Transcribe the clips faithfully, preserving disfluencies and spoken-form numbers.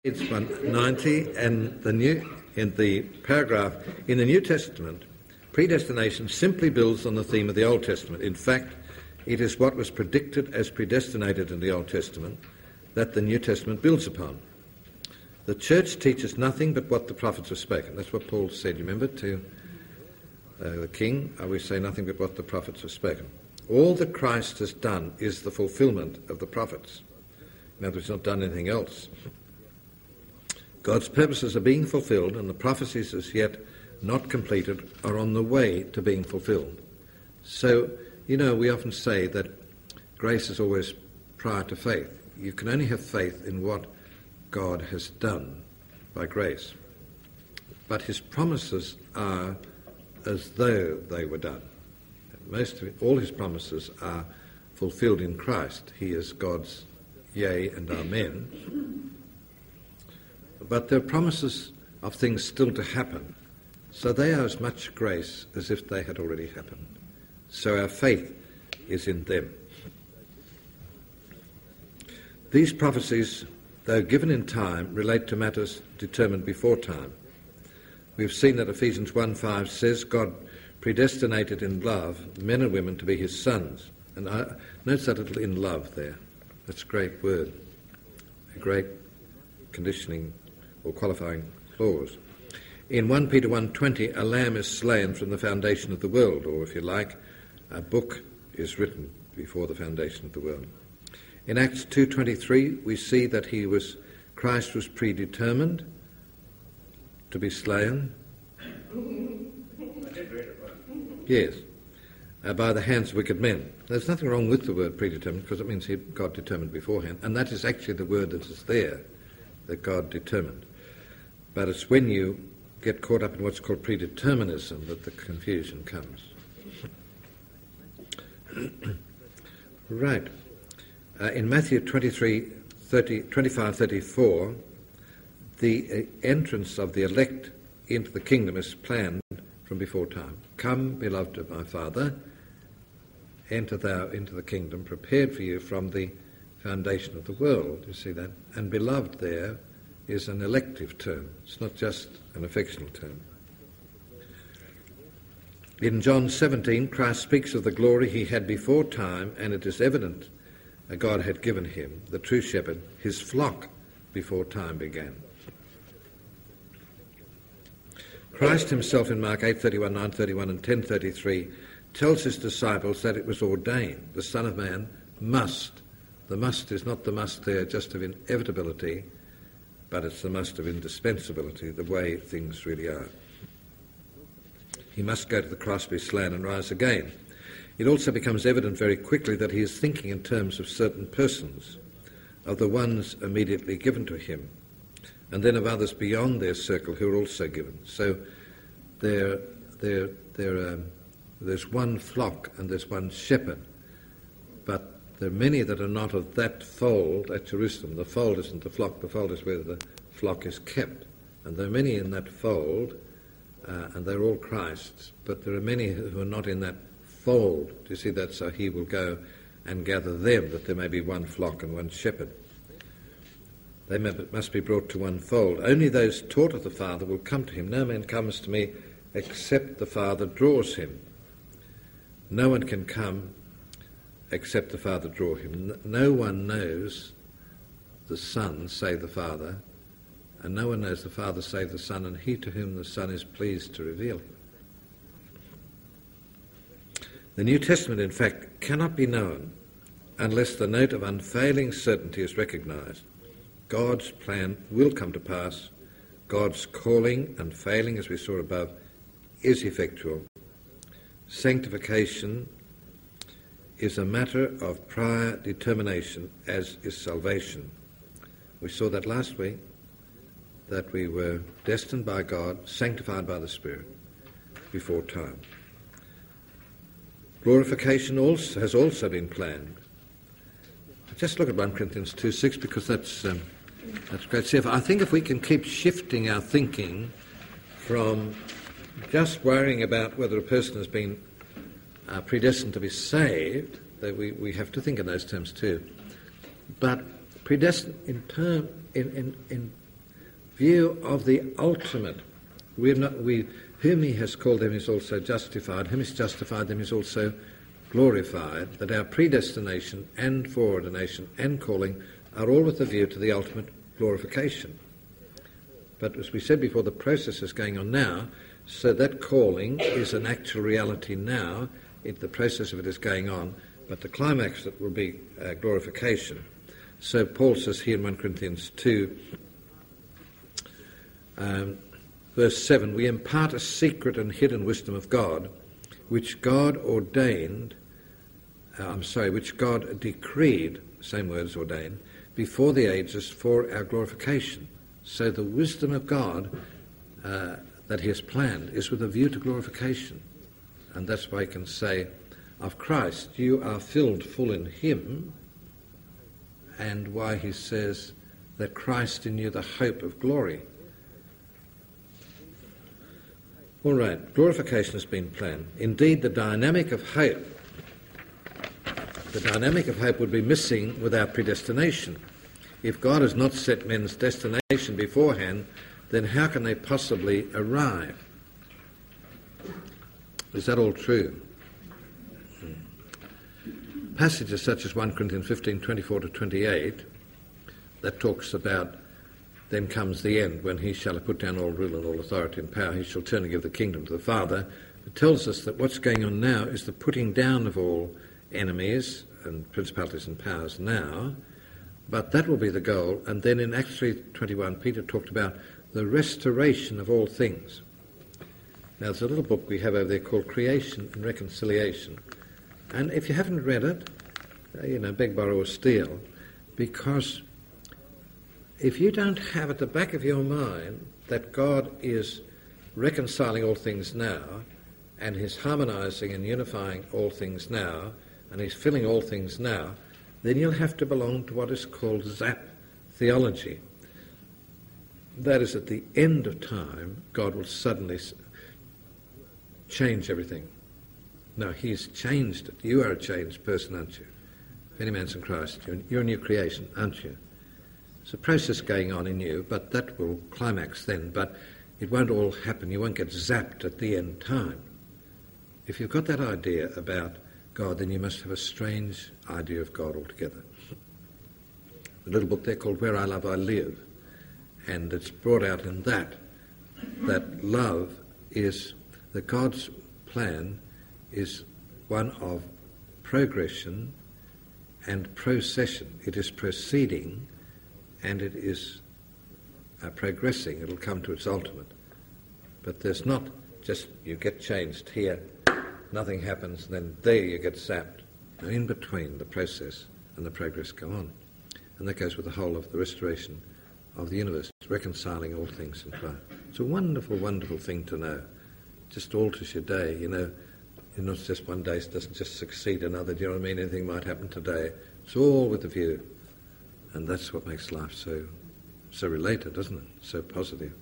It's one ninety, and the new in the paragraph in the New Testament, predestination simply builds on the theme of the Old Testament. In fact, it is what was predicted as predestinated in the Old Testament that the New Testament builds upon. The church teaches nothing but what the prophets have spoken. That's what Paul said, you remember, to uh, the king, I will say nothing but what the prophets have spoken. All that Christ has done is the fulfillment of the prophets. In other words, he's not done anything else. God's purposes are being fulfilled, and the prophecies as yet not completed are on the way to being fulfilled. So, you know, we often say that grace is always prior to faith. You can only have faith in what God has done by grace. But his promises are as though they were done. Most of it, all his promises are fulfilled in Christ. He is God's yea and amen. But there are promises of things still to happen, so they are as much grace as if they had already happened. So our faith is in them. These prophecies, though given in time, relate to matters determined before time. We've seen that Ephesians one five says God predestinated in love men and women to be his sons. And I, notice that little "in love" there. That's a great word, a great conditioning or qualifying clause. In First Peter one twenty, a lamb is slain from the foundation of the world, or if you like, a book is written before the foundation of the world. In Acts two twenty-three, we see that he was, Christ was predetermined to be slain. Yes, uh, by the hands of wicked men. There's nothing wrong with the word predetermined, because it means he, God determined beforehand, and that is actually the word that is there, that God determined. But it's when you get caught up in what's called predeterminism that the confusion comes. Right. Uh, in Matthew twenty-three, thirty, twenty-five, thirty-four, the uh, entrance of the elect into the kingdom is planned from before time. Come, beloved of my Father, enter thou into the kingdom prepared for you from the foundation of the world. You see that? And beloved there is an elective term. It's not just an affectional term. In John seventeen, Christ speaks of the glory he had before time, and it is evident that God had given him, the true shepherd, his flock before time began. Christ himself in Mark eight thirty-one, nine thirty-one and ten thirty-three tells his disciples that it was ordained. The Son of Man must. The must is not the must there just of inevitability, but it's the must of indispensability, the way things really are. He must go to the cross, be slain and rise again. It also becomes evident very quickly that he is thinking in terms of certain persons, of the ones immediately given to him, and then of others beyond their circle who are also given. So there, there, there, um, there's one flock and there's one shepherd, but there are many that are not of that fold at Jerusalem. The fold isn't the flock, the fold is where the flock is kept. And there are many in that fold, uh, and they're all Christ's, but there are many who are not in that fold. Do you see that? So he will go and gather them, that there may be one flock and one shepherd. They must be brought to one fold. Only those taught of the Father will come to him. No man comes to me except the Father draws him. No one can come except the Father draw him. No one knows the Son save the Father, and no one knows the Father save the Son, and he to whom the Son is pleased to reveal him. The New Testament, in fact, cannot be known unless the note of unfailing certainty is recognised. God's plan will come to pass. God's calling, unfailing as we saw above, is effectual. Sanctification is a matter of prior determination, as is salvation. We saw that last week, that we were destined by God, sanctified by the Spirit, before time. Glorification also has also been planned. Just look at First Corinthians two six, because that's um, that's great. See, if, I think if we can keep shifting our thinking from just worrying about whether a person has been uh, predestined to be saved, that we, we have to think in those terms too. But predestined in term in, in, in view of the ultimate. We're not, we, whom he has called them is also justified. Whom he's justified them is also glorified. That our predestination and foreordination and calling are all with a view to the ultimate glorification. But as we said before, the process is going on now, so that calling is an actual reality now. It, the process of it is going on, but the climax of it will be uh, glorification. So Paul says here in First Corinthians two, um, verse seven, we impart a secret and hidden wisdom of God, which God ordained, uh, I'm sorry, which God decreed, same words, ordained, before the ages for our glorification. So the wisdom of God uh, that he has planned is with a view to glorification. And that's why he can say of Christ, you are filled full in him, and why he says that Christ in you the hope of glory. All right, glorification has been planned. Indeed, the dynamic of hope, the dynamic of hope would be missing without predestination. If God has not set men's destination beforehand, then how can they possibly arrive? Is that all true? Hmm. Passages such as First Corinthians fifteen, twenty-four to twenty-eight, that talks about then comes the end, when he shall have put down all rule and all authority and power, he shall turn and give the kingdom to the Father. It tells us that what's going on now is the putting down of all enemies and principalities and powers now, but that will be the goal. And then in Acts three twenty-one, Peter talked about the restoration of all things. Now, there's a little book we have over there called Creation and Reconciliation. And if you haven't read it, uh, you know, beg, borrow or steal, because if you don't have at the back of your mind that God is reconciling all things now, and he's harmonizing and unifying all things now, and he's filling all things now, then you'll have to belong to what is called Zap theology. That is, at the end of time, God will suddenly change everything. No, he's changed it. You are a changed person, aren't you? If any man's in Christ, you're a new creation, aren't you? There's a process going on in you, but that will climax then. But it won't all happen. You won't get zapped at the end time. If you've got that idea about God, then you must have a strange idea of God altogether. The little book there called Where I Love, I Live. And it's brought out in that, that love is, that God's plan is one of progression and procession. It is proceeding and it is uh, progressing. It'll come to its ultimate. But there's not just you get changed here, nothing happens, and then there you get zapped. Now, in between, the process and the progress go on. And that goes with the whole of the restoration of the universe, reconciling all things in Christ. It's a wonderful, wonderful thing to know. Just alters your day, you know. You're not just one day, it doesn't just succeed another. Do you know what I mean? Anything might happen today. It's all with a view. And that's what makes life so so related, isn't it? So positive.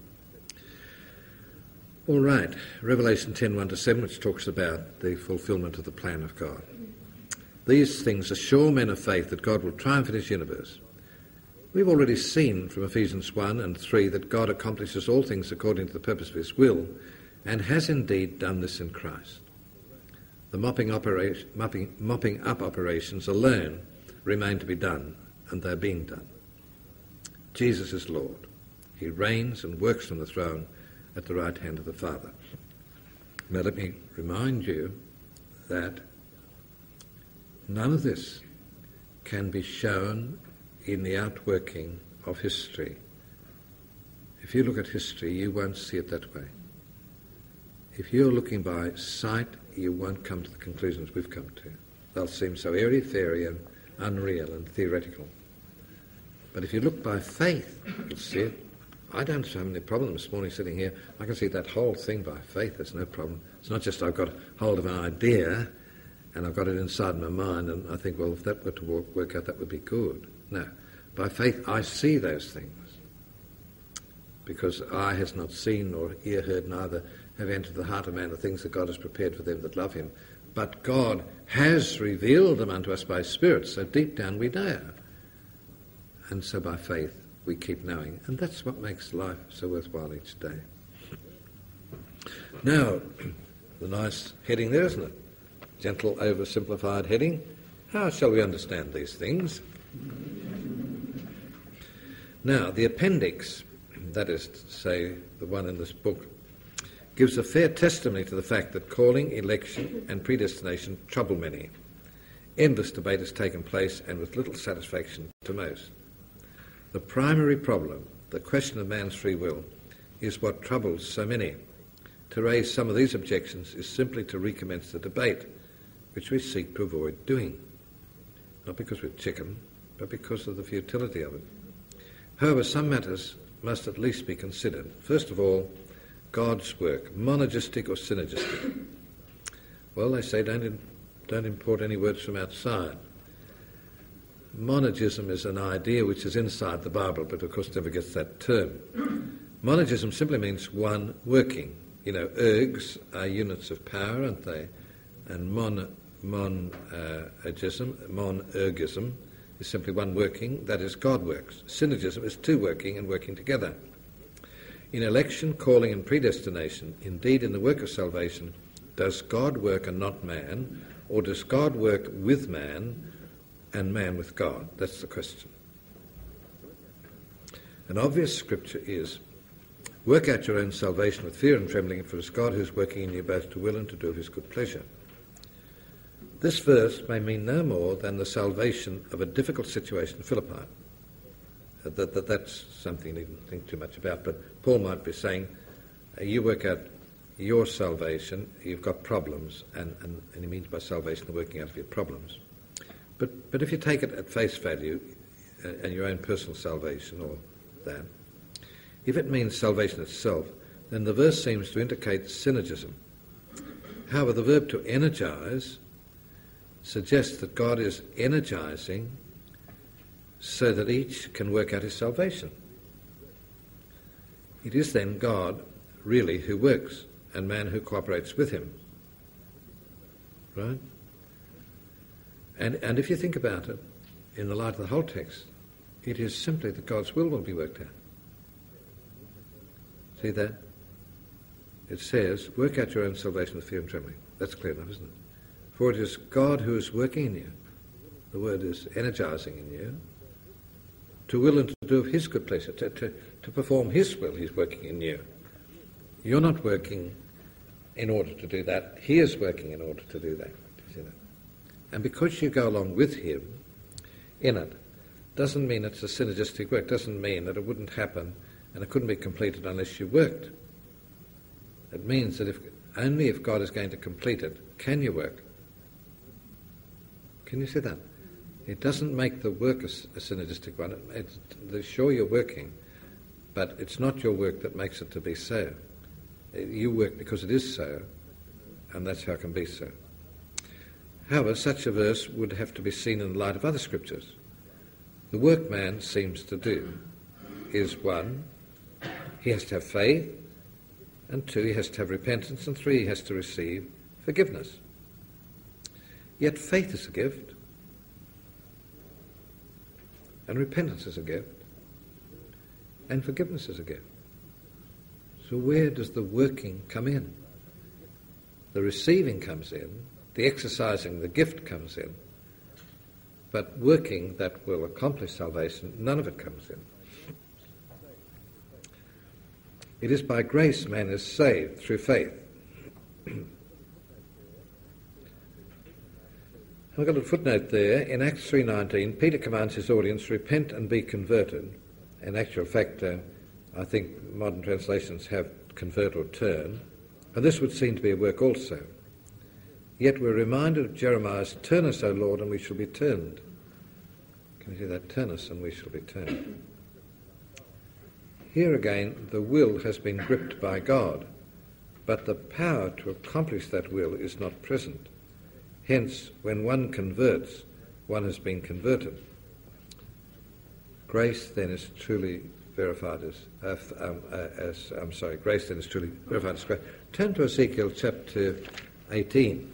All right, Revelation ten, one to seven, which talks about the fulfillment of the plan of God. These things assure men of faith that God will triumph in his universe. We've already seen from Ephesians one and three that God accomplishes all things according to the purpose of his will, and has indeed done this in Christ. The mopping, operation, mopping, mopping up operations alone remain to be done, and they're being done. Jesus is Lord. He reigns and works from the throne at the right hand of the Father. Now let me remind you that none of this can be shown in the outworking of history. If you look at history, you won't see it that way. If you're looking by sight, you won't come to the conclusions we've come to. They'll seem so airy-fairy and unreal and theoretical. But if you look by faith, you'll see it. I don't have any problem this morning sitting here. I can see that whole thing by faith. There's no problem. It's not just I've got hold of an idea and I've got it inside my mind and I think, well, if that were to work, work out, that would be good. No. By faith, I see those things. Because eye has not seen nor ear heard, neither have entered the heart of man the things that God has prepared for them that love him. But God has revealed them unto us by His Spirit, so deep down we know. And so by faith we keep knowing. And that's what makes life so worthwhile each day. Now, the nice heading there, isn't it? Gentle, oversimplified heading. How shall we understand these things? Now, the appendix, that is to say, the one in this book, gives a fair testimony to the fact that calling, election and predestination trouble many. Endless debate has taken place, and with little satisfaction to most. The primary problem, the question of man's free will, is what troubles so many. To raise some of these objections is simply to recommence the debate, which we seek to avoid doing. Not because we're chicken, but because of the futility of it. However, some matters must at least be considered. First of all, God's work, monergistic or synergistic. Well, they say don't, in, don't import any words from outside. Monergism is an idea which is inside the Bible, but of course never gets that term. Monergism simply means one working. You know, ergs are units of power, aren't they? And mon, mon, uh, agism, monergism is simply one working, that is, God works. Synergism is two working and working together. In election, calling and predestination, indeed in the work of salvation, does God work and not man, or does God work with man and man with God? That's the question. An obvious scripture is, work out your own salvation with fear and trembling, for it is God who is working in you both to will and to do of his good pleasure. This verse may mean no more than the salvation of a difficult situation in Philippi. Uh, that, that, that's something you needn't think too much about, but Paul might be saying, uh, you work out your salvation, you've got problems, and, and, and he means by salvation the working out of your problems. But, but if you take it at face value, uh, and your own personal salvation, or that, if it means salvation itself, then the verse seems to indicate synergism. However, the verb to energize suggests that God is energizing so that each can work out his salvation. It is then God, really, who works, and man who cooperates with him. Right? And, and if you think about it, in the light of the whole text, it is simply that God's will will be worked out. See that? It says, work out your own salvation with fear and trembling. That's clear enough, isn't it? For it is God who is working in you. The word is energizing in you. To will and to do of his good pleasure. To, to, to perform his will, he's working in you. You're not working in order to do that. He is working in order to do that. You see that? And because you go along with him in it, doesn't mean it's a synergistic work. Doesn't mean that it wouldn't happen and it couldn't be completed unless you worked. It means that if only if God is going to complete it, can you work. Can you see that? It doesn't make the work a, a synergistic one. It's, it's, sure, you're working, but it's not your work that makes it to be so. You work because it is so, and that's how it can be so. However, such a verse would have to be seen in the light of other scriptures. The work man seems to do is, one, he has to have faith, and two, he has to have repentance, and three, he has to receive forgiveness. Yet faith is a gift, and repentance is a gift, and forgiveness is a gift. So where does the working come in? The receiving comes in, the exercising, the gift comes in, but working that will accomplish salvation, none of it comes in. It is by grace man is saved through faith. I've got a footnote there. In Acts three nineteen, Peter commands his audience, repent and be converted. In actual fact, uh, I think modern translations have convert or turn, and this would seem to be a work also. Yet we're reminded of Jeremiah's, turn us, O Lord, and we shall be turned. Can you hear that? Turn us and we shall be turned. Here again, the will has been gripped by God, but the power to accomplish that will is not present. Hence, when one converts, one has been converted. Grace then is truly verified as, uh, um, uh, as I'm sorry, grace then is truly verified as grace. Turn to Ezekiel chapter eighteen.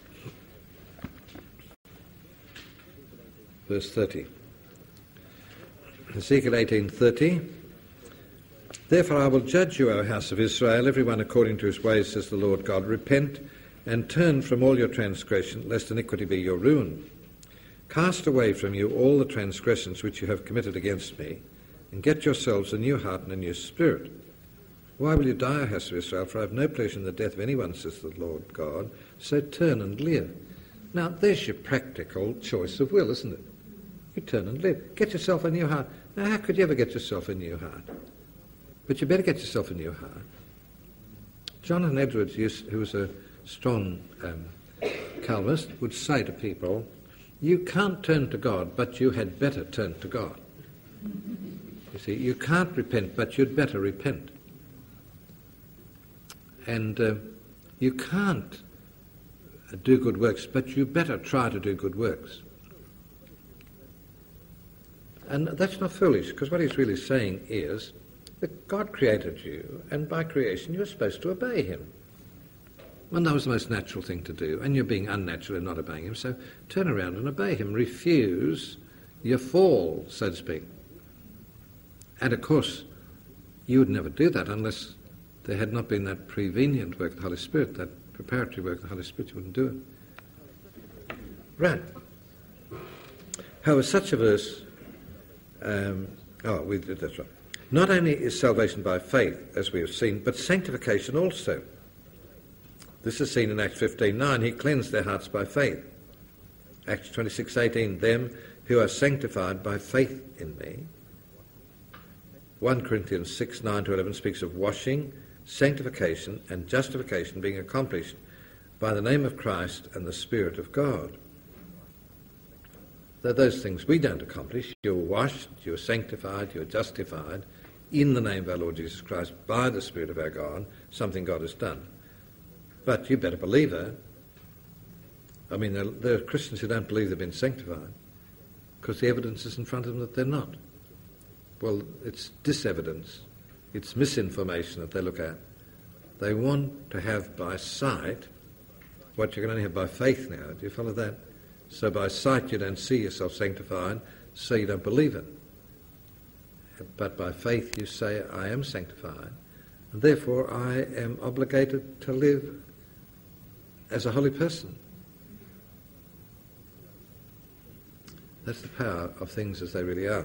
Verse thirty. Ezekiel eighteen thirty. Therefore I will judge you, O house of Israel, every one according to his ways, says the Lord God. Repent and turn from all your transgression, lest iniquity be your ruin. Cast away from you all the transgressions which you have committed against me, and get yourselves a new heart and a new spirit. Why will you die, O house of Israel? For I have no pleasure in the death of anyone, says the Lord God. So turn and live. Now, there's your practical choice of will, isn't it? You turn and live. Get yourself a new heart. Now, how could you ever get yourself a new heart? But you better get yourself a new heart. Jonathan Edwards, used, who was a strong um, Calvinist, would say to people, you can't turn to God, but you had better turn to God. You see, you can't repent, but you'd better repent. And uh, you can't do good works, but you better try to do good works. And that's not foolish, because what he's really saying is that God created you, and by creation you're supposed to obey him. And that was the most natural thing to do, and you're being unnatural in not obeying him, so turn around and obey him. Refuse your fall, so to speak. And of course, you would never do that unless there had not been that prevenient work of the Holy Spirit, that preparatory work of the Holy Spirit. You wouldn't do it. Right. However, such a verse, um, oh, we did that's right. Not only is salvation by faith, as we have seen, but sanctification also. This is seen in Acts fifteen nine. He cleansed their hearts by faith. Acts twenty-six eighteen. Them who are sanctified by faith in me. First Corinthians six nine to eleven speaks of washing, sanctification, and justification being accomplished by the name of Christ and the Spirit of God. They're those things we don't accomplish. You're washed, you're sanctified, you're justified in the name of our Lord Jesus Christ by the Spirit of our God, something God has done. But you better believe it. I mean, there, there are Christians who don't believe they've been sanctified because the evidence is in front of them that they're not. Well, it's disevidence. It's misinformation that they look at. They want to have by sight what you can only have by faith now. Do you follow that? So by sight you don't see yourself sanctified, so you don't believe it. But by faith you say, I am sanctified, and therefore I am obligated to live as a holy person. That's the power of things as they really are.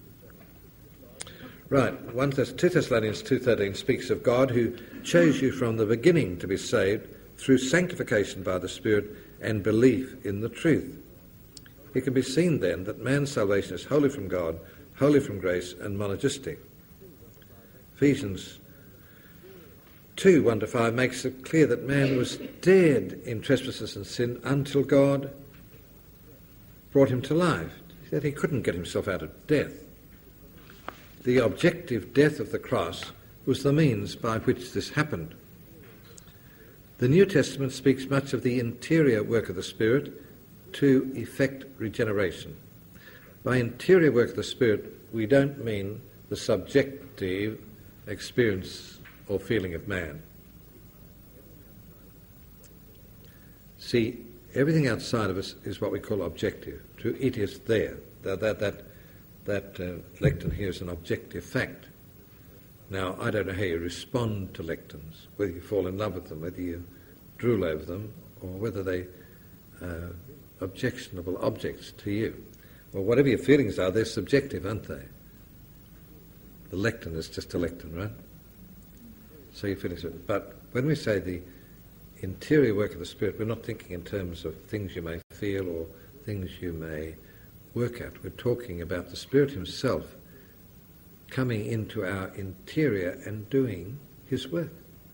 Right, Second Thessalonians two thirteen speaks of God who chose you from the beginning to be saved through sanctification by the Spirit and belief in the truth. It can be seen then that man's salvation is wholly from God, wholly from grace and monergistic. Ephesians two one to five makes it clear that man was dead in trespasses and sin until God brought him to life, that he couldn't get himself out of death. The objective death of the cross was the means by which this happened. The New Testament speaks much of the interior work of the Spirit to effect regeneration. By interior work of the Spirit, we don't mean the subjective experience or feeling of man. See, everything outside of us is what we call objective. It is there. That that that, that uh, lectern here is an objective fact. Now, I don't know how you respond to lecterns, whether you fall in love with them, whether you drool over them, or whether they uh, objectionable objects to you. Well, whatever your feelings are, they're subjective, aren't they? The lectern is just a lectern, right? So your feelings are... But when we say the interior work of the Spirit, we're not thinking in terms of things you may feel or things you may work at. We're talking about the Spirit himself coming into our interior and doing his work.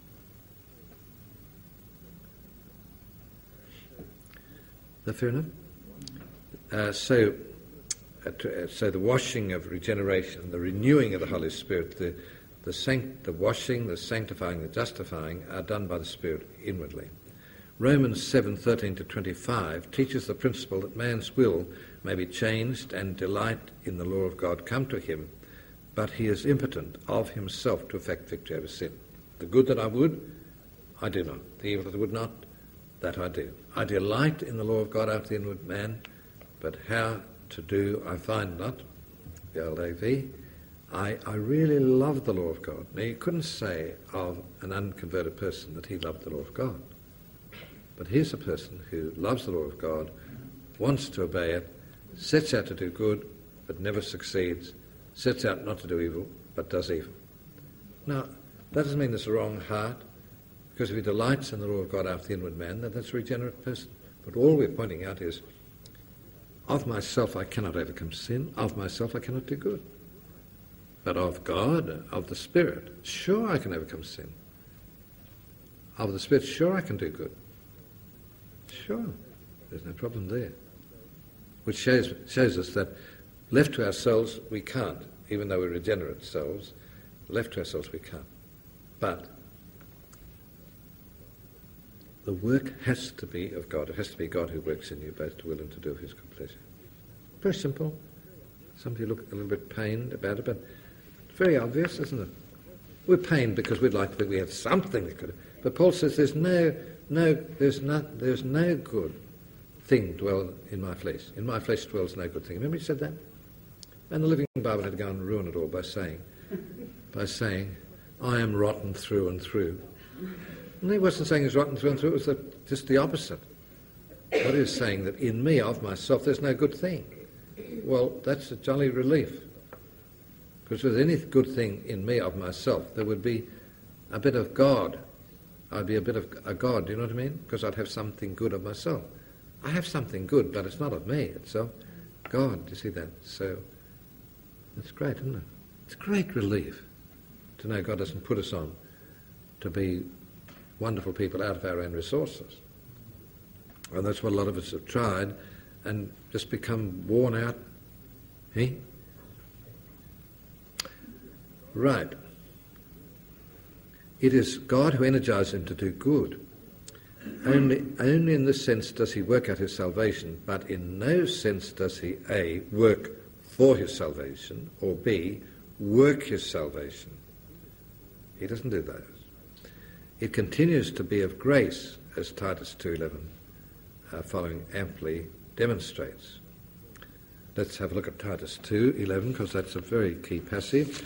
Is that fair enough? Uh, so, uh, to, uh, so the washing of regeneration, the renewing of the Holy Spirit, the the, sanct- the washing, the sanctifying, the justifying are done by the Spirit inwardly. Romans seven thirteen to twenty-five teaches the principle that man's will may be changed and delight in the law of God come to him, but he is impotent of himself to effect victory over sin. The good that I would, I do not. The evil that I would not, that I do. I delight in the law of God after the inward man, but how to do I find not. the old A V, I, I really love the law of God. Now, you couldn't say of an unconverted person that he loved the law of God. But here's a person who loves the law of God, wants to obey it, sets out to do good, but never succeeds, sets out not to do evil, but does evil. Now, that doesn't mean there's a wrong heart, because if he delights in the law of God after the inward man, then that's a regenerate person. But all we're pointing out is, of myself I cannot overcome sin, of myself I cannot do good. But of God, of the Spirit, sure I can overcome sin. Of the Spirit, sure I can do good. Sure, there's no problem there. Which shows, shows us that left to ourselves we can't, even though we're regenerate souls, left to ourselves we can't. But the work has to be of God. It has to be God who works in you, both to will and to do of his good pleasure. Very simple. Some people look a little bit pained about it, but it's very obvious, isn't it? We're pained because we'd like to think we have something that could. But Paul says there's no, no, there's not, there's no good thing dwell in my flesh. In my flesh dwells no good thing. Remember he said that? And the Living Bible had to go and ruin it all by saying, by saying, I am rotten through and through. And he wasn't saying he's rotten through and through. It was the, just the opposite. What he was saying that in me, of myself, there's no good thing. Well, that's a jolly relief. Because with any good thing in me, of myself, there would be a bit of God. I'd be a bit of a God, do you know what I mean? Because I'd have something good of myself. I have something good, but it's not of me. It's of God, do you see that? So, it's great, isn't it? It's a great relief to know God doesn't put us on to be wonderful people out of our own resources. And that's what a lot of us have tried and just become worn out. Eh? Right. It is God who energizes him to do good. Only, only in this sense does he work out his salvation, but in no sense does he, A, work for his salvation, or B, work his salvation. He doesn't do those. It continues to be of grace, as Titus two eleven uh, following amply demonstrates. Let's have a look at Titus two eleven, because that's a very key passage.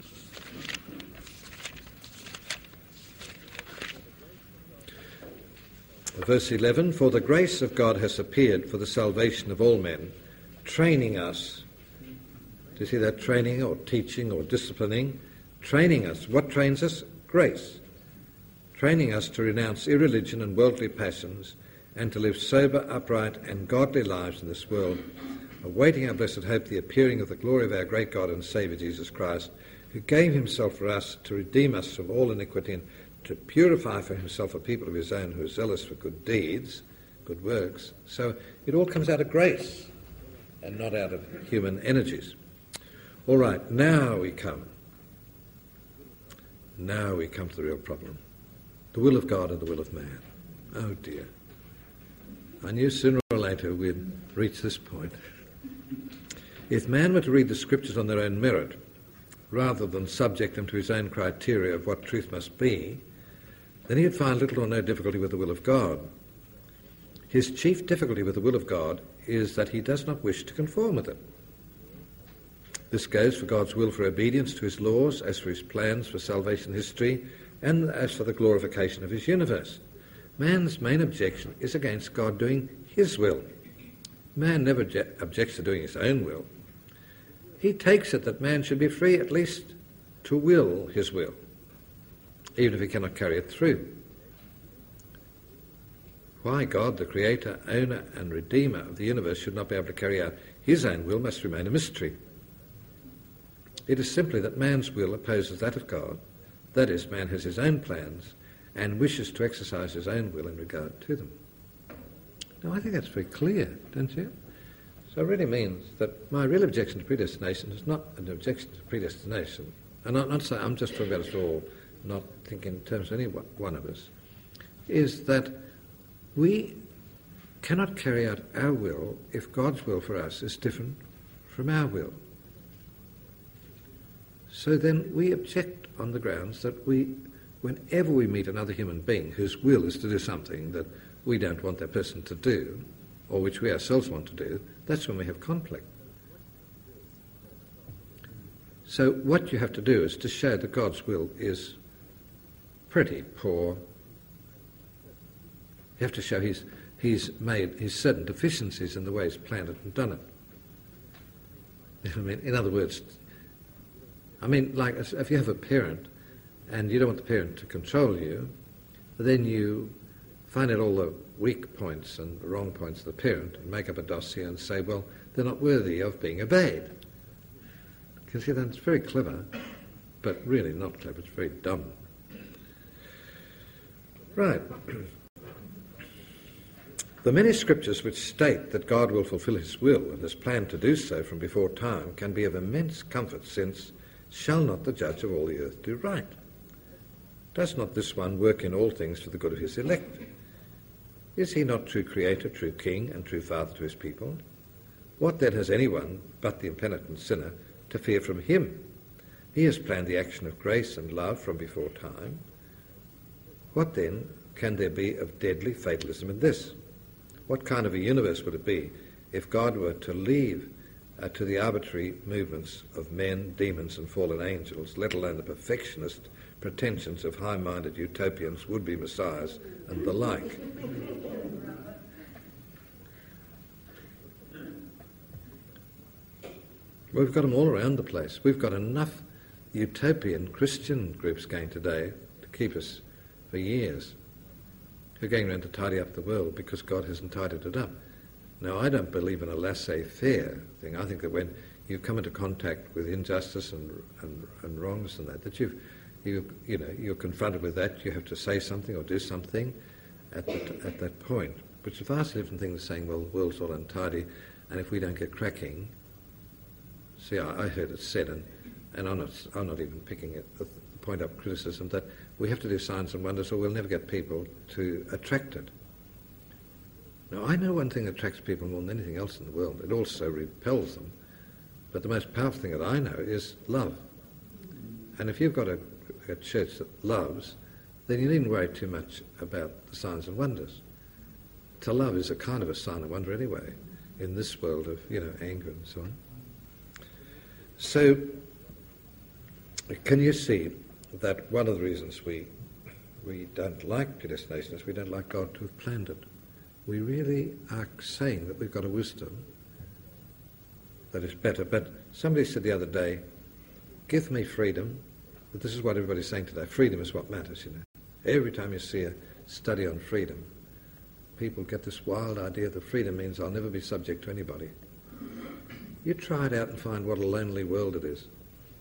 Verse eleven, for the grace of God has appeared for the salvation of all men, training us. Do you see that? Training or teaching or disciplining? Training us. What trains us? Grace. Training us to renounce irreligion and worldly passions and to live sober, upright and godly lives in this world, awaiting our blessed hope, the appearing of the glory of our great God and Saviour Jesus Christ, who gave himself for us to redeem us from all iniquity and to purify for himself a people of his own who are zealous for good deeds, good works. So it all comes out of grace and not out of human energies. All right, now we come. Now we come to the real problem. The will of God and the will of man. Oh dear. I knew sooner or later we'd reach this point. If man were to read the scriptures on their own merit, rather than subject them to his own criteria of what truth must be, then he would find little or no difficulty with the will of God. His chief difficulty with the will of God is that he does not wish to conform with it. This goes for God's will for obedience to his laws, as for his plans for salvation history, and as for the glorification of his universe. Man's main objection is against God doing his will. Man never obje- objects to doing his own will. He takes it that man should be free at least to will his will, even if he cannot carry it through. Why God, the creator, owner and redeemer of the universe, should not be able to carry out his own will must remain a mystery. It is simply that man's will opposes that of God. That is, man has his own plans and wishes to exercise his own will in regard to them. Now, I think that's very clear, don't you? So it really means that my real objection to predestination is not an objection to predestination. And I'm not saying, I'm just talking about us all, not thinking in terms of any one of us, is that we cannot carry out our will if God's will for us is different from our will. So then we object on the grounds that we, whenever we meet another human being whose will is to do something that we don't want that person to do, or which we ourselves want to do, that's when we have conflict. So what you have to do is to show that God's will is pretty poor. You have to show he's, he's made his certain deficiencies in the way he's planned it and done it. I mean, in other words, I mean, like if you have a parent and you don't want the parent to control you, then you find out all the weak points and the wrong points of the parent and make up a dossier and say, well, they're not worthy of being obeyed. You see, that's very clever, but really not clever. It's very dumb. Right. The many scriptures which state that God will fulfill his will and has planned to do so from before time can be of immense comfort, since shall not the judge of all the earth do right? Does not this one work in all things for the good of his elect? Is he not true creator, true king, and true father to his people? What then has anyone but the impenitent sinner to fear from him? He has planned the action of grace and love from before time. What then can there be of deadly fatalism in this? What kind of a universe would it be if God were to leave uh, to the arbitrary movements of men, demons and fallen angels, let alone the perfectionist pretensions of high-minded utopians, would-be messiahs and the like? We've got them all around the place. We've got enough utopian Christian groups going today to keep us for years, who are going around to tidy up the world because God hasn't tidied it up. Now, I don't believe in a laissez-faire thing. I think that when you come into contact with injustice and, and, and wrongs and that, that you've, you, you know, you're confronted with that, you have to say something or do something at, the, at that point, which is a vastly different thing than saying, well, the world's all untidy, and if we don't get cracking... See, I, I heard it said, and, and I'm, not, I'm not even picking it, the, the point up criticism, that we have to do signs and wonders or we'll never get people to attract it. Now, I know one thing that attracts people more than anything else in the world. It also repels them. But the most powerful thing that I know is love. And if you've got a, a church that loves, then you needn't worry too much about the signs and wonders. To love is a kind of a sign and wonder anyway, in this world of, you know, anger and so on. So, can you see that one of the reasons we we don't like predestination is we don't like God to have planned it? We really are saying that we've got a wisdom that is better. But somebody said the other day, give me freedom. But this is what everybody's saying today. Freedom is what matters, you know. Every time you see a study on freedom, people get this wild idea that freedom means I'll never be subject to anybody. You try it out and find what a lonely world it is.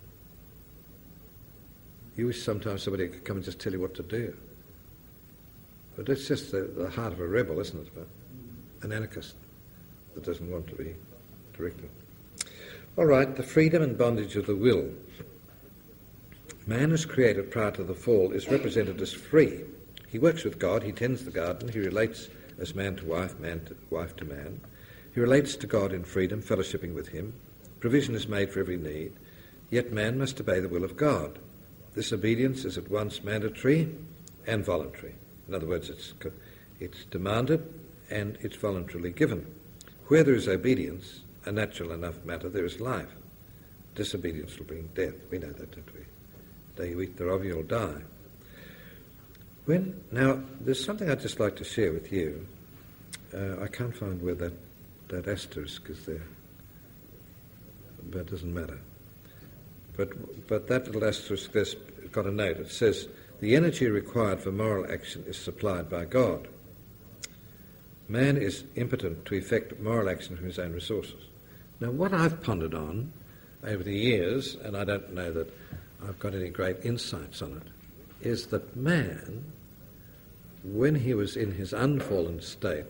You wish sometimes somebody could come and just tell you what to do. But that's just the, the heart of a rebel, isn't it? An anarchist that doesn't want to be directed. All right, the freedom and bondage of the will. Man as created prior to the fall is represented as free. He works with God, he tends the garden, he relates as man to wife, man to wife to man. He relates to God in freedom, fellowshipping with him. Provision is made for every need. Yet man must obey the will of God. This obedience is at once mandatory and voluntary. In other words, it's, it's demanded and it's voluntarily given. Where there is obedience, a natural enough matter, there is life. Disobedience will bring death. We know that, don't we? The day you eat thereof, you'll die. When, now, there's something I'd just like to share with you. Uh, I can't find where that that asterisk is there, but it doesn't matter. But but that little asterisk there's got a note. It says, the energy required for moral action is supplied by God. Man is impotent to effect moral action from his own resources. Now, what I've pondered on over the years, and I don't know that I've got any great insights on it, is that man, when he was in his unfallen state,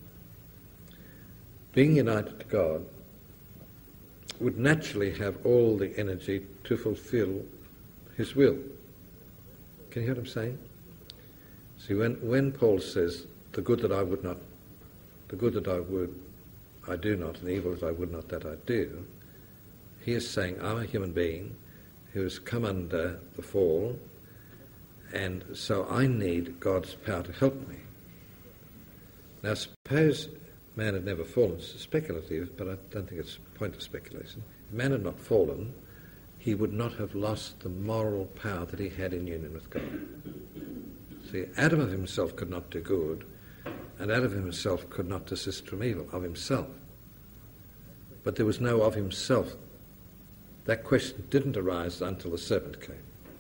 being united to God, would naturally have all the energy to fulfill his will. Can you hear what I'm saying? See, when, when Paul says, the good that I would not, the good that I would, I do not, and the evil that I would not, that I do, he is saying, I'm a human being who has come under the fall, and so I need God's power to help me. Now, suppose man had never fallen. It's speculative, but I don't think it's a point of speculation. If man had not fallen, he would not have lost the moral power that he had in union with God. See, Adam of himself could not do good, and Adam of himself could not desist from evil, of himself. But there was no of himself. That question didn't arise until the serpent came.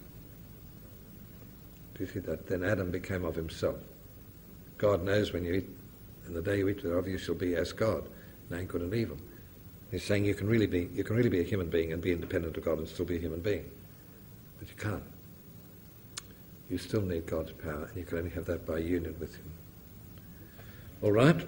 Do you see that? Then Adam became of himself. God knows when you eat, and the day you eat thereof you shall be as God, knowing good and evil. He's saying you can really be you can really be a human being and be independent of God and still be a human being. But you can't. You still need God's power, and you can only have that by union with him. All right?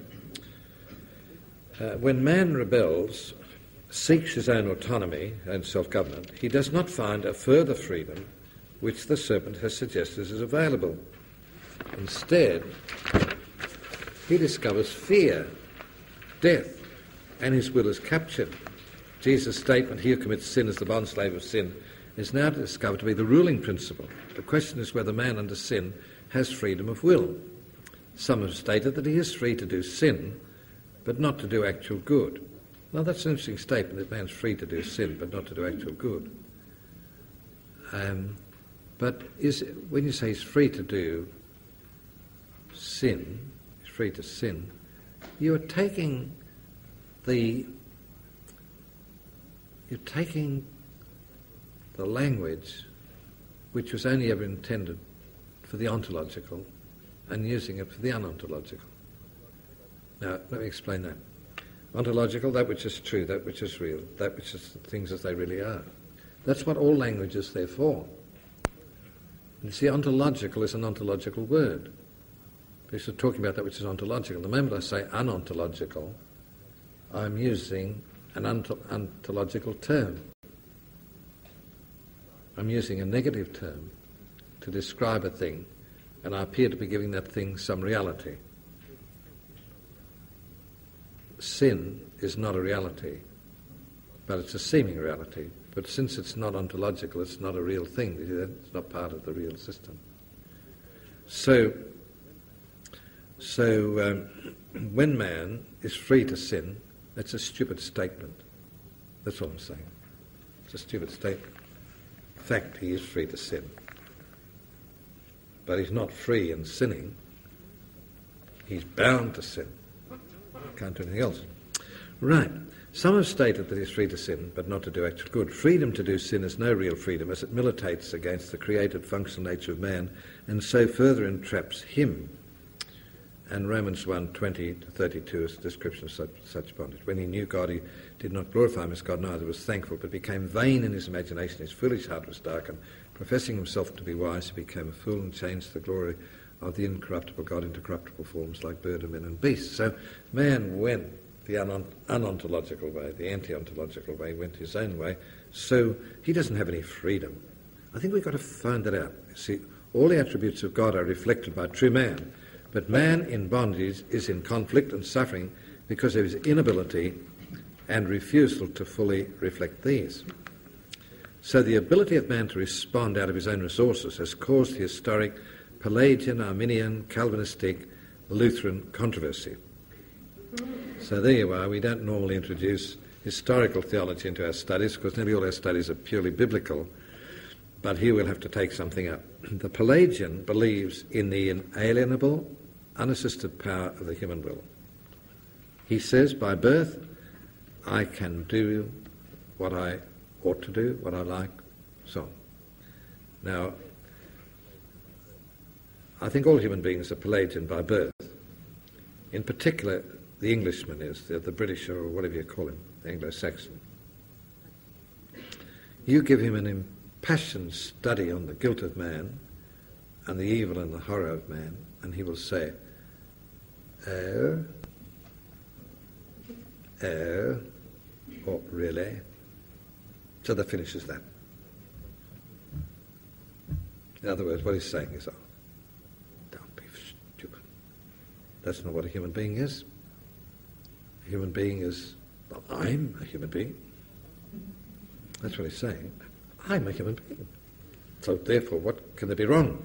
Uh, when man rebels, seeks his own autonomy and self-government, he does not find a further freedom which the serpent has suggested is available. Instead, he discovers fear, death, and his will is captured. Jesus' statement, he who commits sin is the bondslave of sin, is now discovered to be the ruling principle. The question is whether man under sin has freedom of will. Some have stated that he is free to do sin, but not to do actual good. Now that's an interesting statement, that man's free to do sin, but not to do actual good. Um, but is when you say he's free to do sin, he's free to sin, you are taking the you're taking the language which was only ever intended for the ontological and using it for the unontological. Now, let me explain that. Ontological, that which is true, that which is real, that which is things as they really are. That's what all language is there for. You see, ontological is an ontological word. Because we're talking about that which is ontological. The moment I say unontological, I'm using an ont- ontological term. I'm using a negative term to describe a thing, and I appear to be giving that thing some reality. Sin is not a reality, but it's a seeming reality. But since it's not ontological, it's not a real thing. It's not part of the real system. So, so um, when man is free to sin, that's a stupid statement. That's all I'm saying. It's a stupid statement. In fact, he is free to sin. But he's not free in sinning. He's bound to sin. Can't do anything else. Right. Some have stated that he's free to sin, but not to do actual good. Freedom to do sin is no real freedom, as it militates against the created functional nature of man, and so further entraps him. And Romans one, twenty to thirty-two is a description of such, such bondage. When he knew God, he did not glorify him as God, neither was thankful, but became vain in his imagination. His foolish heart was darkened. Professing himself to be wise, he became a fool and changed the glory of the incorruptible God into corruptible forms like bird and men and beasts. So man went the un- unontological way, the anti-ontological way, went his own way, so he doesn't have any freedom. I think we've got to find that out. See, all the attributes of God are reflected by true man, but man in bondage is in conflict and suffering because of his inability and refusal to fully reflect these. So the ability of man to respond out of his own resources has caused the historic Pelagian, Arminian, Calvinistic, Lutheran controversy. So there you are. We don't normally introduce historical theology into our studies because nearly all our studies are purely biblical, but here we'll have to take something up. The Pelagian believes in the inalienable, unassisted power of the human will. He says, by birth, I can do what I ought to do, what I like, so on. Now, I think all human beings are Pelagian by birth. In particular, the Englishman is, the, the British or whatever you call him, the Anglo-Saxon. You give him an impassioned study on the guilt of man and the evil and the horror of man, and he will say, oh, oh, oh, really? So that finishes that. In other words, what he's saying is, oh, don't be stupid. That's not what a human being is. A human being is, well, I'm a human being. That's what he's saying. I'm a human being. So therefore, what can there be wrong?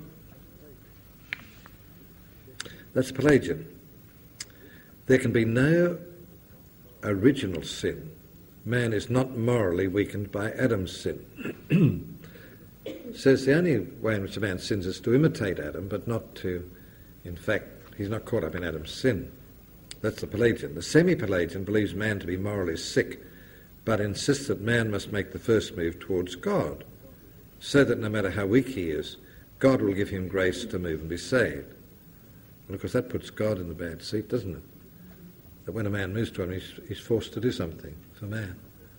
That's Pelagian. There can be no original sin man is not morally weakened by Adam's sin. Says the only way in which a man sins is to imitate Adam, but not to, in fact, he's not caught up in Adam's sin. That's the Pelagian. The semi-Pelagian believes man to be morally sick, but insists that man must make the first move towards God, so that no matter how weak he is, God will give him grace to move and be saved. Well, of course, that puts God in the bad seat, doesn't it? That when a man moves to him, he's, he's forced to do something for man.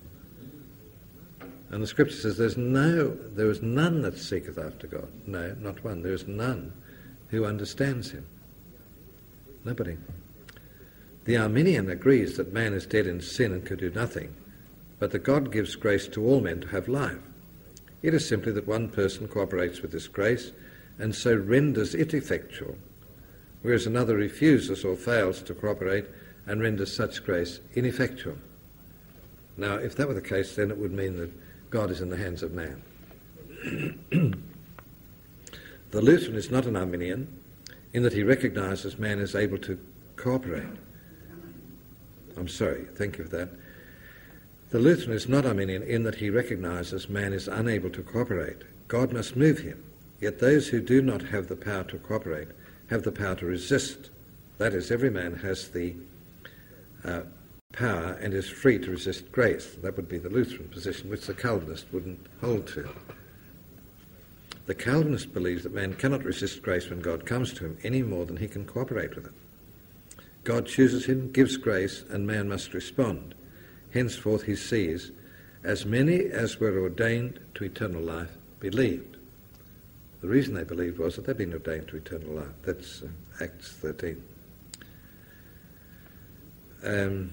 And the Scripture says there's no, there is none that seeketh after God. No, not one. There is none who understands him. Nobody. The Arminian agrees that man is dead in sin and could do nothing, but that God gives grace to all men to have life. It is simply that one person cooperates with this grace and so renders it effectual, whereas another refuses or fails to cooperate and renders such grace ineffectual. Now, if that were the case, then it would mean that God is in the hands of man. The Lutheran is not an Arminian in that he recognises man is able to cooperate. I'm sorry, thank you for that. The Lutheran is not Arminian in that he recognises man is unable to cooperate. God must move him, yet those who do not have the power to cooperate have the power to resist. That is, every man has the uh, power and is free to resist grace. That would be the Lutheran position, which the Calvinist wouldn't hold to. The Calvinist believes that man cannot resist grace when God comes to him any more than he can cooperate with it. God chooses him, gives grace, and man must respond. Henceforth he sees, as many as were ordained to eternal life believed. The reason they believed was that they'd been ordained to eternal life. That's uh, Acts thirteen. Um,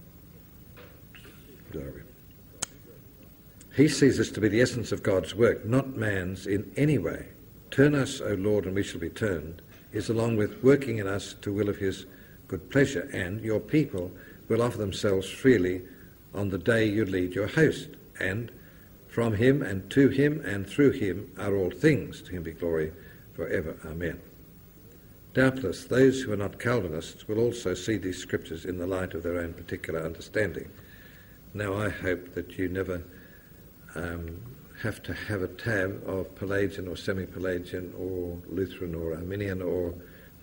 He sees this to be the essence of God's work, not man's in any way. Turn us, O Lord, and we shall be turned, is along with working in us to will of his good pleasure, and your people will offer themselves freely on the day you lead your host. And from him and to him and through him are all things. To him be glory forever. Amen. Doubtless those who are not Calvinists will also see these scriptures in the light of their own particular understanding. Now I hope that you never um, have to have a tab of Pelagian or semi-Pelagian or Lutheran or Arminian or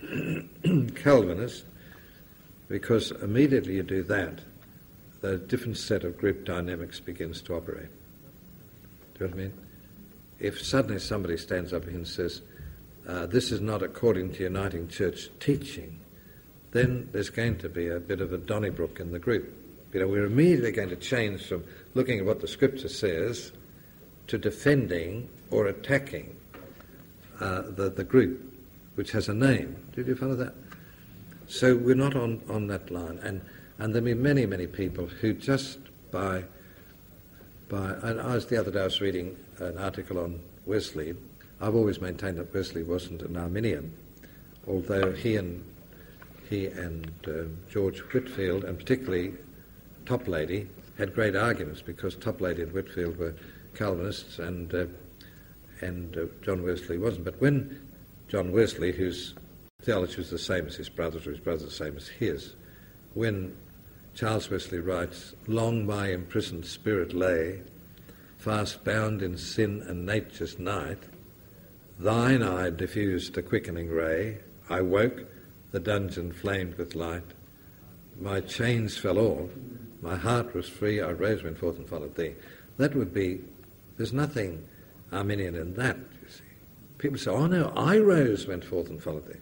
Calvinist, because immediately you do that, the different set of group dynamics begins to operate. Do you know what I mean? If suddenly somebody stands up and says, uh, this is not according to Uniting Church teaching, then there's going to be a bit of a Donnybrook in the group. You know, we're immediately going to change from looking at what the Scripture says to defending or attacking uh, the, the group, which has a name. Did you follow that? So we're not on, on that line. And and there'll be many, many people who just by, by... And I was, the other day I was reading an article on Wesley. I've always maintained that Wesley wasn't an Arminian, although he and, he and uh, George Whitefield, and particularly Toplady, had great arguments because Toplady and Whitefield were Calvinists and uh, and uh, John Wesley wasn't. But when John Wesley, whose theology was the same as his brothers, or his brothers the same as his, when Charles Wesley writes, long my imprisoned spirit lay, fast bound in sin and nature's night, thine eye diffused a quickening ray, I woke, the dungeon flamed with light, my chains fell off, my heart was free, I rose, went forth and followed thee. That would be, there's nothing Arminian in that, you see. People say, oh no, I rose, went forth and followed thee.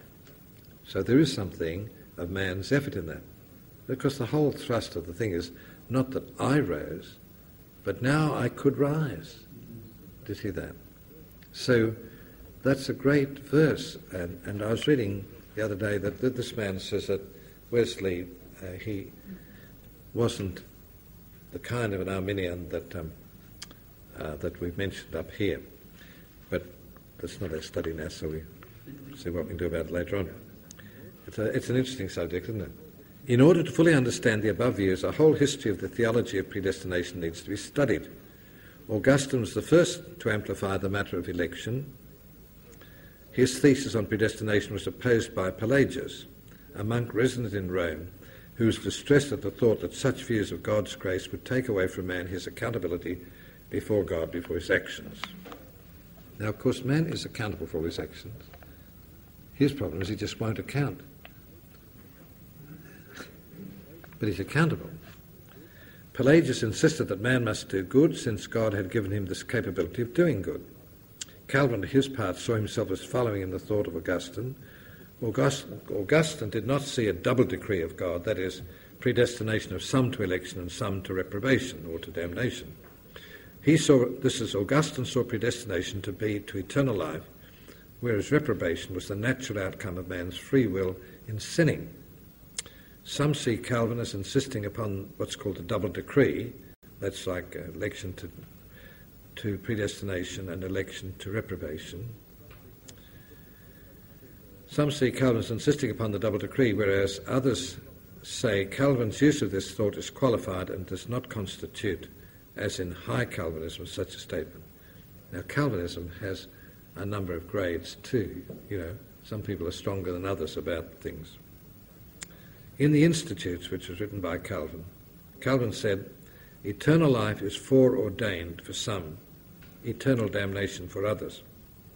So there is something of man's effort in that. Because the whole thrust of the thing is not that I rose, but now I could rise. Do you see that? So that's a great verse. And, and I was reading the other day that, that this man says that Wesley, uh, he wasn't the kind of an Arminian that um, uh, that we've mentioned up here. But that's not our study now, so we see what we can do about it later on. It's, a, it's an interesting subject, isn't it? In order to fully understand the above views, a whole history of the theology of predestination needs to be studied. Augustine was the first to amplify the matter of election. His thesis on predestination was opposed by Pelagius, a monk resident in Rome, who was distressed at the thought that such views of God's grace would take away from man his accountability before God, before his actions. Now, of course, man is accountable for all his actions. His problem is he just won't account. But he's accountable. Pelagius insisted that man must do good since God had given him this capability of doing good. Calvin, on his part, saw himself as following in the thought of Augustine. Augustine, Augustine did not see a double decree of God, that is, predestination of some to election and some to reprobation or to damnation. He saw, this is, Augustine saw predestination to be to eternal life, whereas reprobation was the natural outcome of man's free will in sinning. Some see Calvin as insisting upon what's called a double decree. That's like election to, to predestination and election to reprobation. Some see Calvin as insisting upon the double decree, whereas others say Calvin's use of this thought is qualified and does not constitute, as in high Calvinism, such a statement. Now, Calvinism has a number of grades too. You know, some people are stronger than others about things. In the Institutes, which was written by Calvin, Calvin said, eternal life is foreordained for some, eternal damnation for others.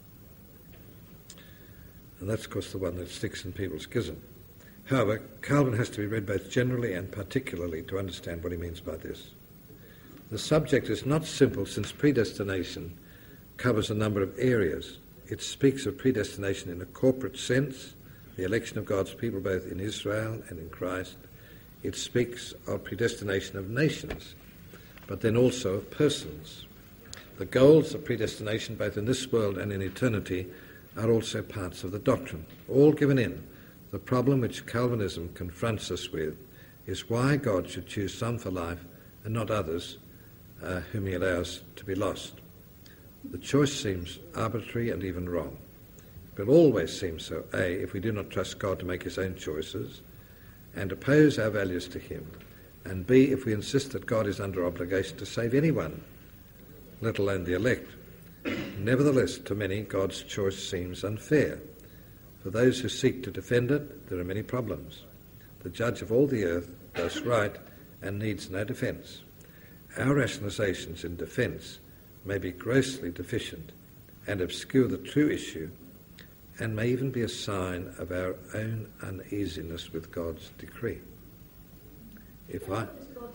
And that's, of course, the one that sticks in people's schism. However, Calvin has to be read both generally and particularly to understand what he means by this. The subject is not simple, since predestination covers a number of areas. It speaks of predestination in a corporate sense, the election of God's people both in Israel and in Christ. It speaks of predestination of nations, but then also of persons. The goals of predestination, both in this world and in eternity, are also parts of the doctrine, all given in. The problem which Calvinism confronts us with is why God should choose some for life and not others uh, whom he allows to be lost. The choice seems arbitrary and even wrong. It will always seem so, A, if we do not trust God to make his own choices and oppose our values to him, and B, if we insist that God is under obligation to save anyone, let alone the elect. Nevertheless, to many, God's choice seems unfair. For those who seek to defend it, there are many problems. The judge of all the earth does right and needs no defence. Our rationalizations in defence may be grossly deficient and obscure the true issue, and may even be a sign of our own uneasiness with God's decree. If I,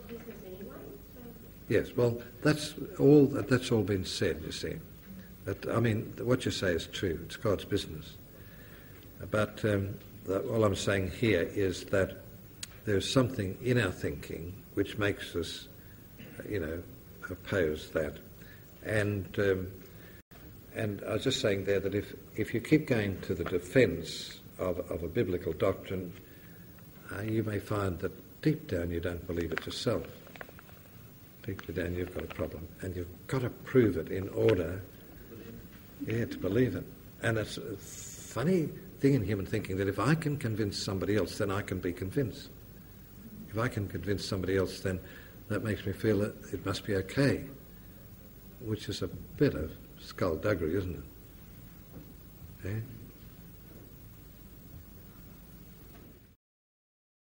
yes, well, that's all. That's all been said. You see, that I mean, what you say is true. It's God's business. But um, the, all I'm saying here is that there's something in our thinking which makes us, you know, oppose that, and. Um, And I was just saying there that if, if you keep going to the defence of, of a biblical doctrine, uh, you may find that deep down you don't believe it yourself. Deeply down you've got a problem, and you've got to prove it in order, yeah, to believe it. And it's a funny thing in human thinking that if I can convince somebody else, then I can be convinced. If I can convince somebody else, then that makes me feel that it must be okay, which is a bit of skullduggery, isn't it? Eh?